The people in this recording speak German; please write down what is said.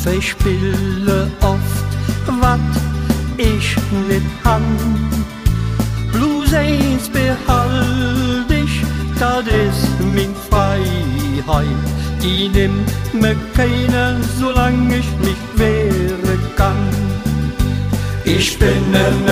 verspille oft, wat ich nicht han. Bloß eins behalt ich, das ist min Freiheit. Die nimmt mir keiner, solange ich nicht wehren kann. Ich bin